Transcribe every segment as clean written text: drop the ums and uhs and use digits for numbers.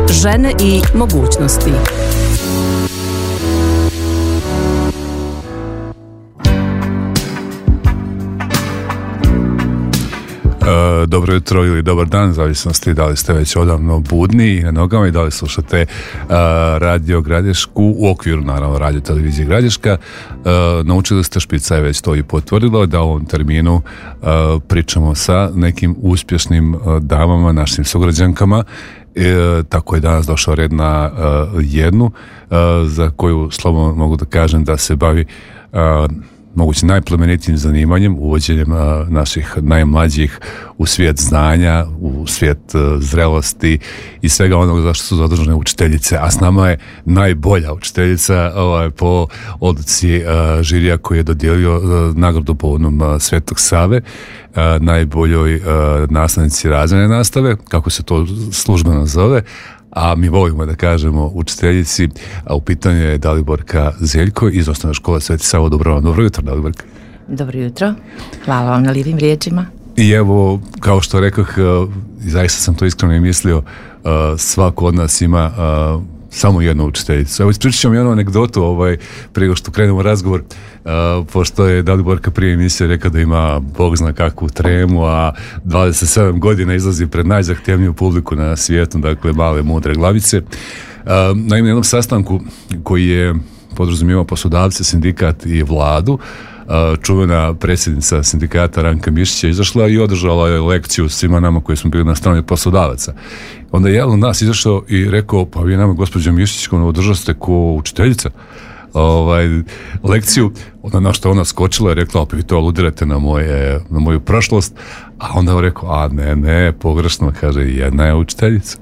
Žene i mogućnosti. Dobro jutro ili dobar dan, zavisnosti da li ste već odavno budni i na nogama i da li slušate Radio Gradišku u okviru, naravno, Radio Televizije Gradiška. Naučili ste, Špica je već to i potvrdila, da u ovom terminu pričamo sa nekim uspješnim damama, našim sugrađankama. Tako je danas došao red na jednu za koju slobodno mogu da kažem da se bavi moguće najplemenitijim zanimanjem, uvođenjem naših najmlađih u svijet znanja, u svijet zrelosti i svega onog za što su zadužene učiteljice. A s nama je najbolja učiteljica po odluci žirija koji je dodijelio nagradu povodom Svetog Save, najboljoj nastavnici razredne nastave, kako se to službeno zove. A mi volimo da kažemo učiteljici, a u pitanju je Daliborka Zeljko iz Osnovne škole Sveti Savo. Dobro jutro, Daliborka. Dobro jutro, hvala vam na lijepim riječima. I evo, kao što rekoh, zaista sam to iskreno i mislio, svako od nas ima samo jednu učiteljicu. Evo, ispričat ću vam jednu anegdotu prije što krenemo razgovor, pošto je Daliborka prije emisije rekao da ima Bog zna kakvu tremu, a 27 godina izlazi pred najzahtjevniju publiku na svijetu, dakle male mudre glavice. Na jednom sastanku koji je podrazumijevao poslodavce, sindikat i vladu, čuvena predsjednica sindikata Ranka Mišić je izašla i održala je lekciju svima nama koji smo bili na strani poslodavaca. Onda je jedan od nas izašao i rekao, pa vi nama, gospođo Mišić, održali ste ko učiteljica lekciju. Onda na što ona skočila i rekla, pa vi to aludirate na moju prošlost. A onda je rekao, a ne, pogrešno, kaže, jedna je učiteljica.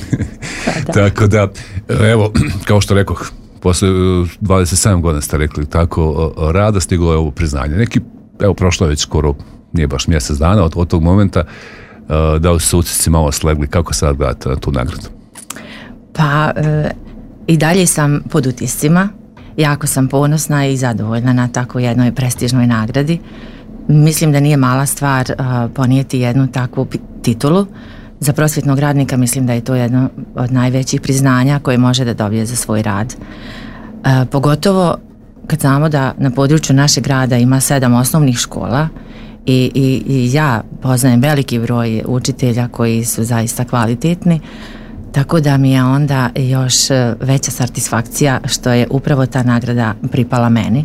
Tako da, evo, kao što rekoh, posle 27 godina ste rekli tako rada, stiglo je ovo priznanje. Evo, prošlo je već skoro, nije baš mjesec dana od tog momenta, da li su utisci malo slegli, kako sad gledate na tu nagradu? Pa, i dalje sam pod utiscima, jako sam ponosna i zadovoljna na tako jednoj prestižnoj nagradi. Mislim da nije mala stvar ponijeti jednu takvu titulu. Za prosvjetnog radnika mislim da je to jedno od najvećih priznanja koje može da dobije za svoj rad. Pogotovo kad znamo da na području našeg grada ima 7 osnovnih škola i ja poznajem veliki broj učitelja koji su zaista kvalitetni, tako da mi je onda još veća satisfakcija što je upravo ta nagrada pripala meni.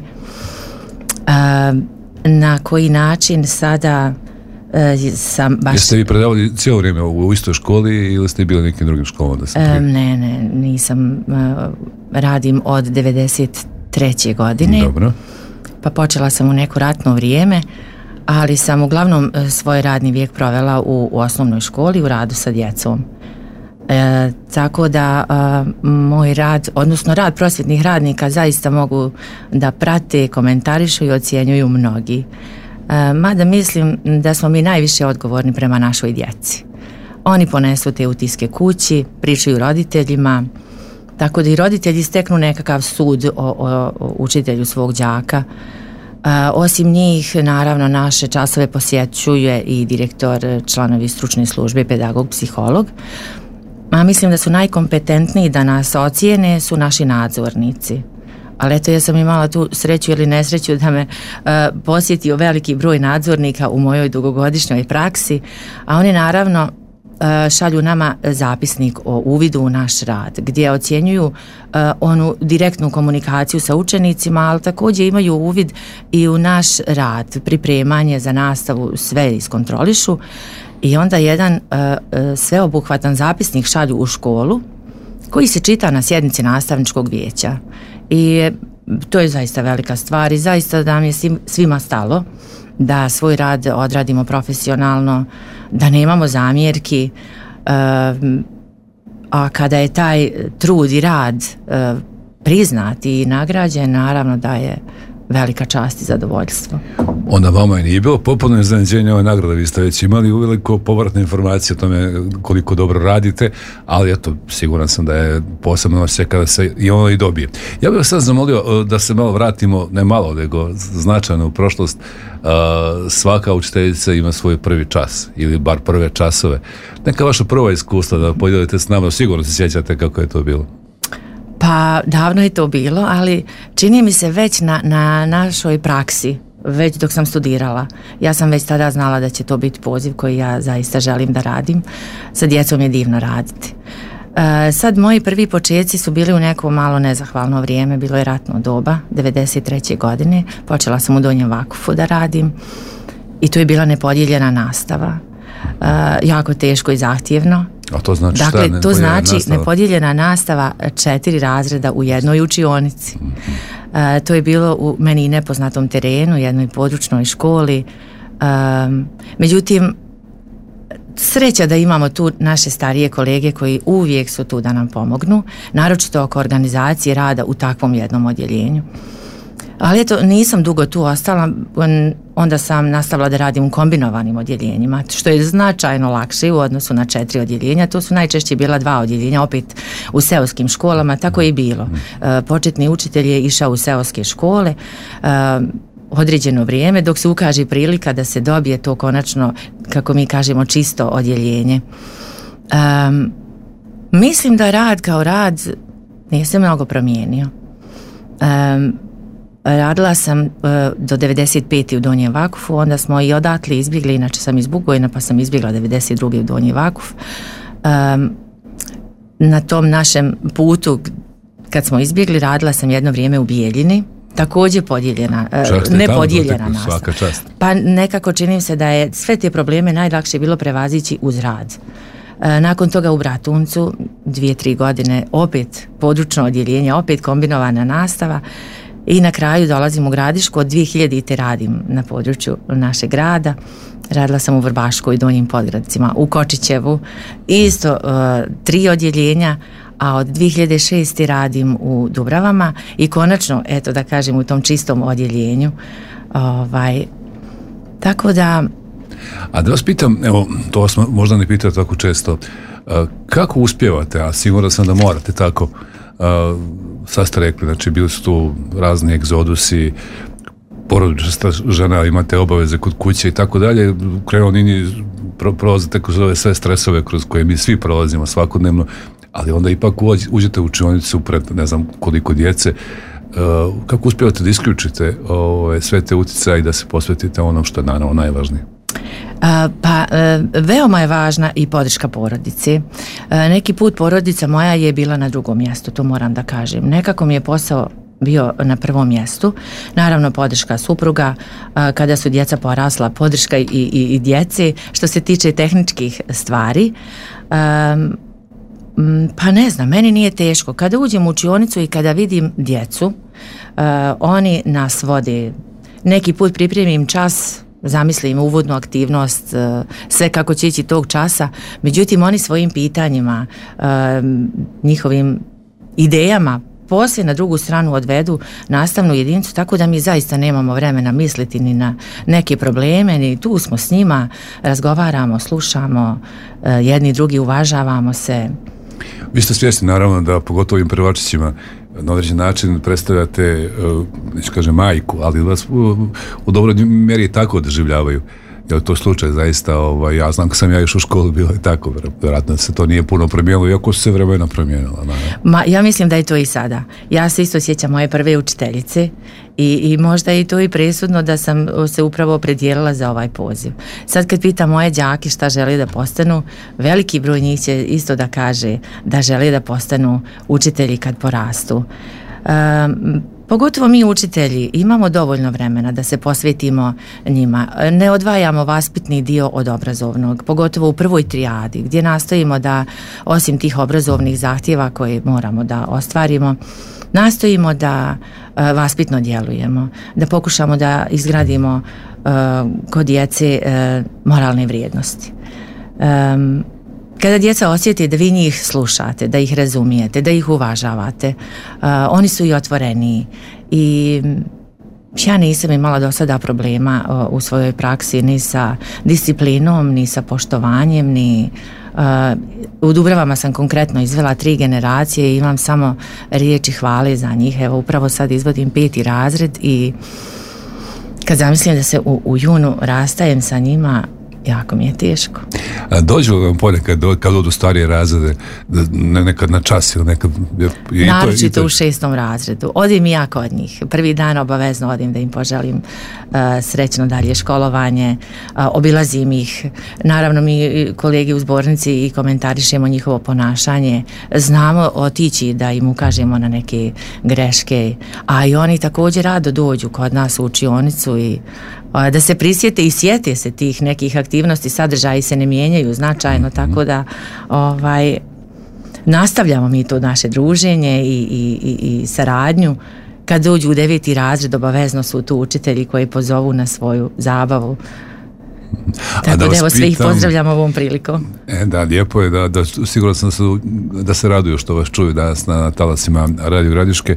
Na koji način sada sam baš... Jeste vi predavali cijelo vrijeme u istoj školi ili ste bili u nekim drugim školama? Ne, nisam. Radim od 93. godine. Dobro. Pa počela sam u neko ratno vrijeme, ali sam uglavnom svoj radni vijek provela u osnovnoj školi u radu sa djecom. Tako da moj rad, odnosno rad prosvjetnih radnika zaista mogu da prate, komentarišu i ocjenjuju mnogi. Mada mislim da smo mi najviše odgovorni prema našoj djeci. Oni ponesu te utiske kući, pričaju roditeljima, tako da i roditelji steknu nekakav sud o učitelju svog đaka. Osim njih, naravno, naše časove posjećuje i direktor, članovi stručne službe, pedagog, psiholog. A mislim da su najkompetentniji da nas ocijene su naši nadzornici. Ali eto, ja sam imala tu sreću ili nesreću da me posjetio veliki broj nadzornika u mojoj dugogodišnjoj praksi, a oni naravno šalju nama zapisnik o uvidu u naš rad, gdje ocjenjuju onu direktnu komunikaciju sa učenicima, ali također imaju uvid i u naš rad, pripremanje za nastavu, sve iskontrolišu i onda jedan sveobuhvatan zapisnik šalju u školu koji se čita na sjednici nastavničkog vijeća. I to je zaista velika stvar i zaista da mi je svima stalo da svoj rad odradimo profesionalno, da nemamo zamjerki, a kada je taj trud i rad priznat i nagrađen, naravno da je velika čast i zadovoljstvo. Onda vama i nije bilo popolno iznenađenje ove nagrade, vi ste već imali uveliko povratne informacije o tome koliko dobro radite, ali eto, siguran sam da je posebno osjećaj kada se i ono i dobije. Ja bih vas sad zamolio da se malo vratimo, ne malo, nego značajno u prošlost. Svaka učiteljica ima svoj prvi čas, ili bar prve časove. Neka vaša prva iskustva da podijelite s nama, sigurno se sjećate kako je to bilo. Pa davno je to bilo, ali čini mi se već na našoj praksi, već dok sam studirala. Ja sam već tada znala da će to biti poziv koji ja zaista želim da radim. Sa djecom je divno raditi. Sad moji prvi početci su bili u neko malo nezahvalno vrijeme, bilo je ratno doba, 93. godine. Počela sam u Donjem Vakufu da radim i tu je bila nepodijeljena nastava. Jako teško i zahtjevno. A to znači šta? Dakle, to znači nepodijeljena nastava 4 razreda u jednoj učionici. To je bilo u meni nepoznatom terenu, jednoj područnoj školi. Međutim, sreća da imamo tu naše starije kolege koji uvijek su tu da nam pomognu, naročito oko organizacije rada u takvom jednom odjeljenju. Ali eto, nisam dugo tu ostala, onda sam nastavila da radim u kombinovanim odjeljenjima, što je značajno lakše u odnosu na 4 odjeljenja. To su najčešće bila 2 odjeljenja, opet u seoskim školama, tako je i bilo. Početni učitelj je išao u seoske škole, određeno vrijeme, dok se ukaže prilika da se dobije to konačno, kako mi kažemo, čisto odjeljenje. Mislim da rad kao rad nije se mnogo promijenio. Radila sam do 95. u Donjem Vakufu, onda smo i odatle izbjegli, inače sam iz Bugojna, pa sam izbjegla 92. u Donji Vakuf. Na tom našem putu, kad smo izbjegli, radila sam jedno vrijeme u Bijeljini, također podijeljena, nepodijeljena nastava. Pa nekako činim se da je sve te probleme najlakše bilo prevazići uz rad. Nakon toga u Bratuncu 2-3 godine opet područno odjeljenje, opet kombinovana nastava i na kraju dolazim u Gradišku. Od 2000. radim na području našeg grada. Radila sam u Vrbaškoj i Donjim Podgradcima, u Kočićevu isto 3 odjeljenja, a od 2006. radim u Dubravama i konačno, eto da kažem, u tom čistom odjeljenju. Tako da... A da vas pitam, evo, to vas možda ne pitaju tako često, kako uspijevate, a sigurno sam da morate tako, sad ste rekli, znači bili su tu razni egzodusi, porodična žena, imate obaveze kod kuće i tako dalje, u krajnjoj liniji prolazite kroz ove sve stresove kroz koje mi svi prolazimo svakodnevno, ali onda ipak uđete u učionicu pred ne znam koliko djece. Kako uspijevate da isključite sve te utjecaje i da se posvetite onom što je naravno najvažnije? Veoma je važna i podrška porodici. Neki put porodica moja je bila na drugom mjestu, to moram da kažem. Nekako mi je posao bio na prvom mjestu. Naravno podrška supruga, kada su djeca porasla, podrška i djeci. Što se tiče tehničkih stvari, pa ne znam, meni nije teško. Kada uđem u učionicu i kada vidim djecu, oni nas vode. Neki put pripremim čas, zamislim uvodnu aktivnost, sve kako će ići tog časa, međutim oni svojim pitanjima, njihovim idejama poslije na drugu stranu odvedu nastavnu jedinicu, tako da mi zaista nemamo vremena misliti ni na neke probleme, ni tu smo s njima, razgovaramo, slušamo, jedni drugi uvažavamo se. Vi ste svjesni naravno da pogotovo ovim prvačićima na određen način predstavljate, neću kažem majku, ali vas u dobroj mjeri tako doživljavaju. Je li to slučaj zaista? Ja znam kad sam ja još u školu bilo i tako, vjerojatno se to nije puno promijenilo, iako su se vremena promijenila. Ja mislim da je to i sada. Ja se isto sjećam moje prve učiteljice i možda je to i presudno da sam se upravo opredijelila za ovaj poziv. Sad kad pitam moje đake šta žele da postanu, veliki broj njih će isto da kaže da žele da postanu učitelji kad porastu. Pogotovo mi učitelji imamo dovoljno vremena da se posvetimo njima. Ne odvajamo vaspitni dio od obrazovnog, pogotovo u prvoj trijadi gdje nastojimo da osim tih obrazovnih zahtjeva koje moramo da ostvarimo, nastojimo da vaspitno djelujemo, da pokušamo da izgradimo kod djece moralne vrijednosti. Kada djeca osjeti da vi njih slušate, da ih razumijete, da ih uvažavate, oni su i otvoreniji i ja nisam imala do sada problema u svojoj praksi ni sa disciplinom, ni sa poštovanjem, ni u Dubravama sam konkretno izvela 3 generacije i imam samo riječi hvale za njih. Evo, upravo sad izvodim 5. razred i kad zamislim da se u junu rastajem sa njima, jako mi je teško. Dođu vam ponekad kad odu starije razrede, nekad na čas ili nekad... Naročito u 6. razredu. Odim i ja kod njih. Prvi dan obavezno odim da im poželim srećno dalje školovanje, obilazim ih. Naravno, mi kolegi u zbornici i komentarišemo njihovo ponašanje. Znamo otići da im ukažemo na neke greške, a i oni također rado dođu kod nas u učionicu i da se prisjete i sjete se tih nekih aktivnosti, sadržaji se ne mijenjaju značajno, tako da nastavljamo mi to naše druženje i saradnju. Kad dođu u 9. razred, obavezno su tu učitelji koji pozovu na svoju zabavu. Tako da evo, sve ih pozdravljamo ovom prilikom. Da, lijepo je da sigurno sam da se raduju što vas čuju danas na talasima Radio Gradiške.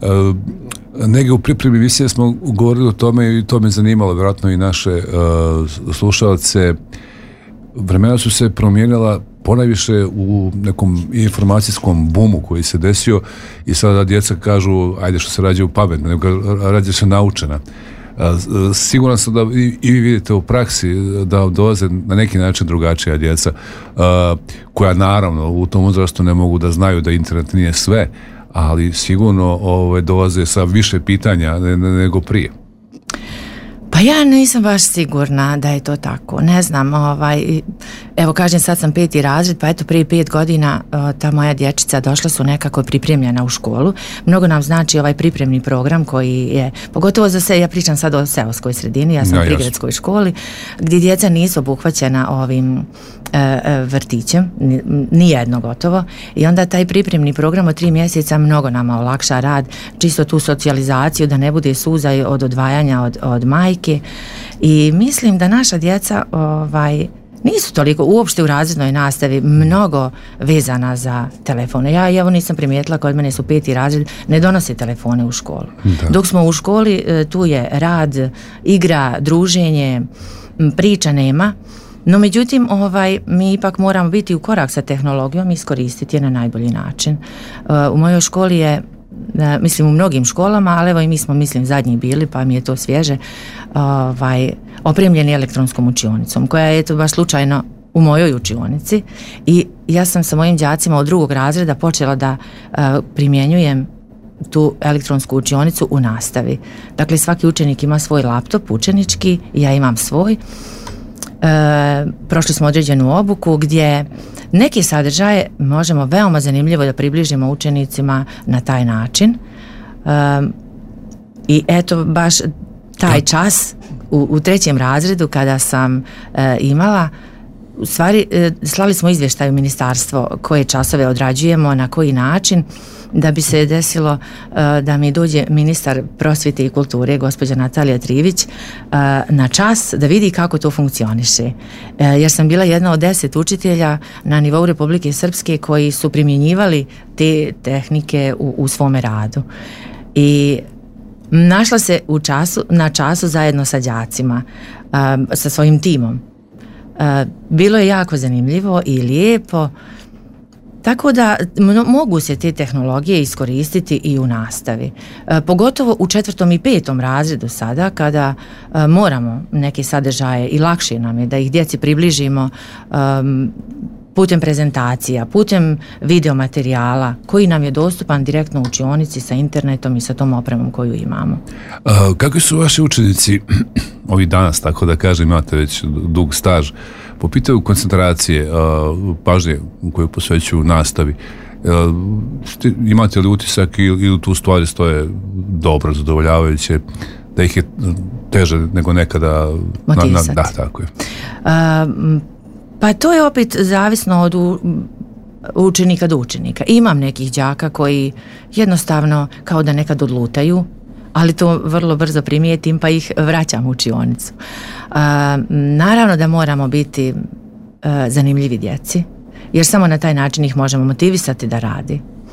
Negdje u pripremi emisije smo govorili o tome i to me zanimalo vjerojatno i naše slušalce. Vremena su se promijenila ponajviše u nekom informacijskom bumu koji se desio i sada djeca kažu ajde što se rađaju pametno, nego rađe se naučena. Siguran sam da i vi vidite u praksi da dolaze na neki način drugačija djeca koja naravno u tom uzrastu ne mogu da znaju da internet nije sve, ali sigurno dolaze sa više pitanja nego prije. Pa ja nisam baš sigurna da je to tako. Ne znam, evo kažem sad sam 5. razred, pa eto prije 5 godina ta moja dječica došla su nekako pripremljena u školu. Mnogo nam znači ovaj pripremni program koji je, pogotovo za ja pričam sad o seoskoj sredini, ja sam u prigradskoj školi, gdje djeca nisu obuhvaćena ovim vrtićem, nijedno gotovo, i onda taj pripremni program od 3 mjeseca mnogo nama olakša rad, čisto tu socijalizaciju, da ne bude suza od odvajanja od majke, i mislim da naša djeca nisu toliko uopšte u razrednoj nastavi mnogo vezana za telefone. Ja evo nisam primijetila, kod mene su 5. razred, ne donose telefone u školu. Da. Dok smo u školi, tu je rad, igra, druženje, priča nema. No međutim, mi ipak moramo biti u korak sa tehnologijom i iskoristiti je na najbolji način. U mojoj školi je, mislim u mnogim školama, ali evo i mi smo zadnji bili, pa mi je to svježe, opremljeni elektronskom učionicom, koja je to baš slučajno u mojoj učionici, i ja sam sa mojim đacima od 2. razreda počela da primjenjujem tu elektronsku učionicu u nastavi. Dakle, svaki učenik ima svoj laptop učenički, ja imam svoj. Prošli smo određenu obuku gdje neke sadržaje možemo veoma zanimljivo da približimo učenicima na taj način, i eto baš taj čas u 3. razredu kada sam imala, u stvari slali smo izvještaj u ministarstvo koje časove odrađujemo, na koji način, da bi se desilo da mi dođe ministar prosvjete i kulture, gospođa Natalija Trivić, na čas da vidi kako to funkcioniše. Jer sam bila jedna od 10 učitelja na nivou Republike Srpske koji su primjenjivali te tehnike u svome radu. I našla se na času zajedno sa đacima, sa svojim timom. Bilo je jako zanimljivo i lijepo, tako da mogu se te tehnologije iskoristiti i u nastavi. Pogotovo u 4. i 5. razredu sada, kada moramo neke sadržaje, i lakše nam je da ih djeci približimo putem prezentacija, putem videomaterijala koji nam je dostupan direktno u učionici sa internetom i sa tom opremom koju imamo. Kakvi su vaši učenici ovih danas, tako da kažem, imate već dug staž, po pitanju koncentracije, pažnje koju posvećuju nastavi? Imate li utisak ili tu stvari stoje dobro, zadovoljavajuće, da ih je teže nego nekada motivisati? Da, tako je. Pa to je opet zavisno od učenika do učenika. Imam nekih đaka koji jednostavno kao da nekad odlutaju, ali to vrlo brzo primijetim pa ih vraćam u učionicu. Naravno da moramo biti zanimljivi djeci, jer samo na taj način ih možemo motivisati da radi.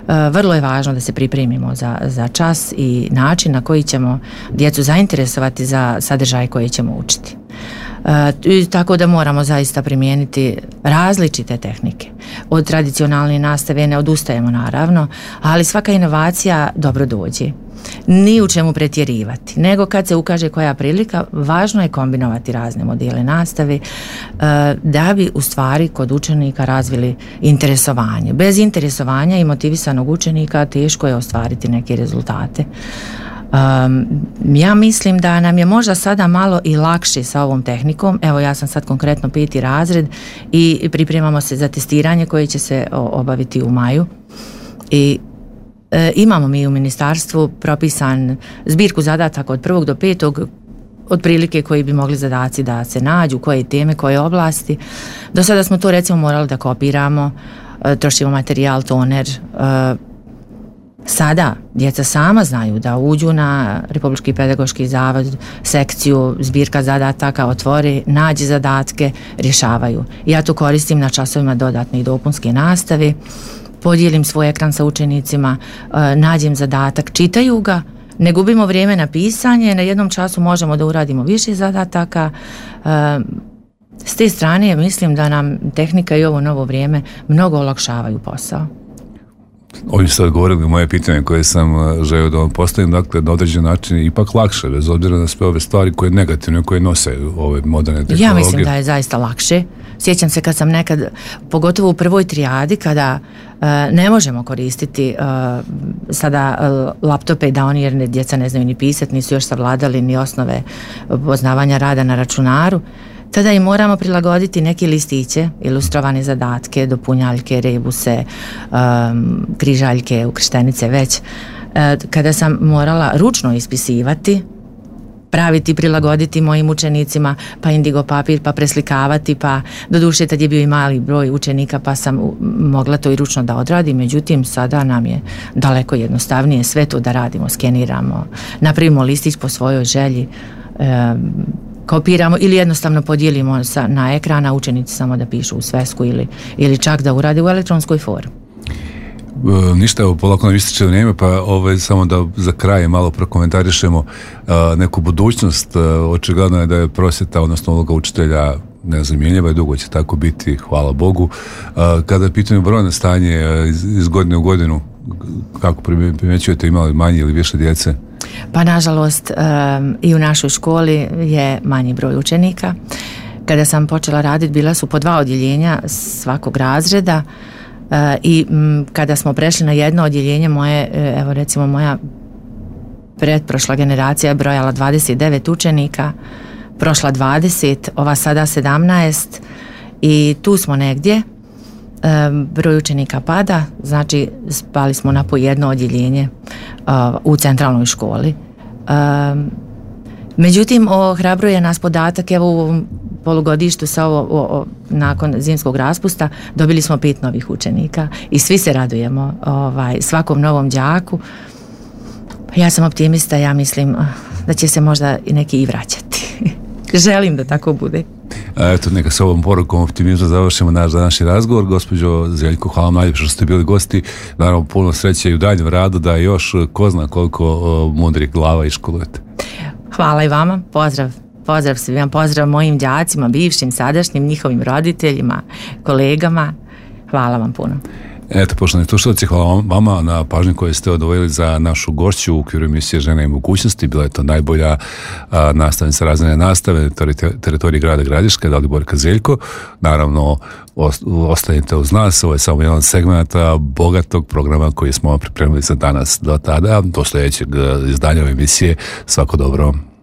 vrlo je važno da se pripremimo za čas i način na koji ćemo djecu zainteresovati za sadržaj koji ćemo učiti. Tako da moramo zaista primijeniti različite tehnike. Od tradicionalne nastave ne odustajemo naravno, ali svaka inovacija dobro dođe. Ni u čemu pretjerivati, nego kad se ukaže koja prilika, važno je kombinovati razne modele nastave da bi u stvari kod učenika razvili interesovanje. Bez interesovanja i motivisanog učenika teško je ostvariti neke rezultate. Ja mislim da nam je možda sada malo i lakše sa ovom tehnikom. Evo, ja sam sad konkretno 5. razred i pripremamo se za testiranje koje će se obaviti u maju i imamo mi u ministarstvu propisan zbirku zadataka od 1. do 5. otprilike koji bi mogli zadaci da se nađu, koje teme, koje oblasti. Do sada smo to recimo morali da kopiramo, trošimo materijal, toner. Sada djeca sama znaju da uđu na Republički pedagoški zavod, sekciju zbirka zadataka, otvore, nađe zadatke, rješavaju. Ja to koristim na časovima dodatne i dopunske nastave, podijelim svoj ekran sa učenicima, nađem zadatak, čitaju ga, ne gubimo vrijeme na pisanje, na jednom času možemo da uradimo više zadataka. S te strane mislim da nam tehnika i ovo novo vrijeme mnogo olakšavaju posao. Ovdje ste odgovorili moje pitanje koje sam želio da vam postavim, dakle na određen način ipak lakše, bez obzira na sve ove stvari koje negativne, koje nose ove moderne tehnologije. Ja mislim da je zaista lakše. Sjećam se kad sam nekad, pogotovo u prvoj trijadi, kada ne možemo koristiti sada laptope i da oni, jer djeca ne znaju ni pisati, nisu još savladali ni osnove poznavanja rada na računaru, tada im moramo prilagoditi neke listiće, ilustrovane zadatke, dopunjaljke, rebuse, križaljke, ukrštenice već. Kada sam morala ručno ispisivati, praviti, prilagoditi mojim učenicima, pa indigo papir, pa preslikavati, pa doduše tad je bio i mali broj učenika, pa sam mogla to i ručno da odradim, međutim sada nam je daleko jednostavnije sve to da radimo, skeniramo, napravimo listić po svojoj želji, kopiramo ili jednostavno podijelimo na ekran, a učenici samo da pišu u svesku ili čak da urade u elektronskoj formi. Ništa, evo polako nam ističe vrijeme, pa samo da za kraj malo prokomentarišemo neku budućnost. Očigledno je da je prosvjeta, odnosno uloga učitelja nezamjenjiva i dugo će tako biti, hvala Bogu. Kada je pitanje brojno stanje iz godine u godinu, kako primjećujete, imali manje ili više djece? Pa nažalost i u našoj školi je manji broj učenika. Kada sam počela raditi bila su po 2 odjeljenja svakog razreda i kada smo prešli na jedno odjeljenje, evo recimo moja pretprošla generacija je brojala 29 učenika, prošla 20, ova sada 17 i tu smo negdje. Broj učenika pada, znači spali smo na po jedno odjeljenje u centralnoj školi. Međutim, ohrabruje nas podatak, evo u ovom polugodištu sa nakon zimskog raspusta dobili smo 5 novih učenika i svi se radujemo svakom novom đaku. Ja sam optimista, ja mislim da će se možda i neki i vraćati. Želim da tako bude. Eto, neka s ovom porukom optimizma završimo naš današnji razgovor. Gospođo Zeljko, hvala vam najljepše što ste bili gosti. Naravno, puno sreće i u daljem radu, da još ko zna koliko mudrih glava iškolujete. Hvala i vama, pozdrav svima, pozdrav mojim đacima, bivšim, sadašnjim, njihovim roditeljima, kolegama. Hvala vam puno. Eto, poštovani slušalci, hvala vama na pažnju koju ste odvojili za našu gošću u okviru emisije Žene i mogućnosti. Bila je to najbolja nastavnica razredne nastave na teritoriji grada Gradiška, Daliborka Zeljko. Naravno, ostanite uz nas, ovo je samo jedan segment bogatog programa koji smo pripremili za danas. Do tada, do sljedećeg izdanja ove emisije, svako dobro.